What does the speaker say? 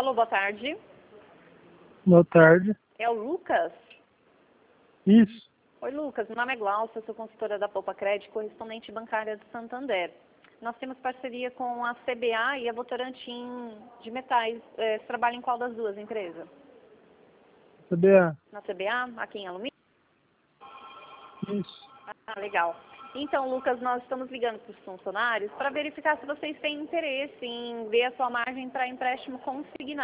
Alô, boa tarde. Boa tarde. É o Lucas? Isso. Oi, Lucas. Meu nome é Glaucia, sou consultora da Poupa Crédito, correspondente bancária do Santander. Nós temos parceria com a CBA e a Votorantim de Metais. Você trabalha em qual das duas empresas? CBA. Na CBA, aqui em Alumínio? Isso. Ah, legal. Então, Lucas, nós estamos ligando para os funcionários para verificar se vocês têm interesse em ver a sua margem para empréstimo consignado.